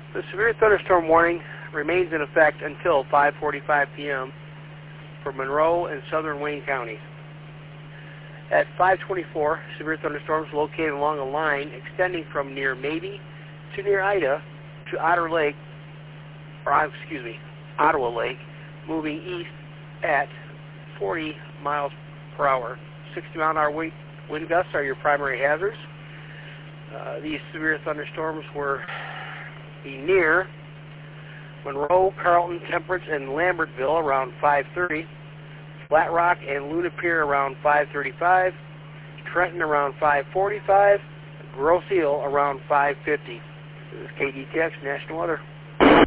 The severe thunderstorm warning remains in effect until 5:45 p.m. for Monroe and southern Wayne counties. At 5:24, severe thunderstorms located along a line extending from near Mabee to near Ida to Ottawa Lake, moving east at 40 miles per hour. 60-mile-an-hour wind gusts are your primary hazards. These severe thunderstorms were near Monroe, Carlton, Temperance, and Lambertville around 5:30, Flat Rock and Lunapier around 5:35, Trenton around 5:45, Grosse Ile around 5:50. This is KDTX National Weather.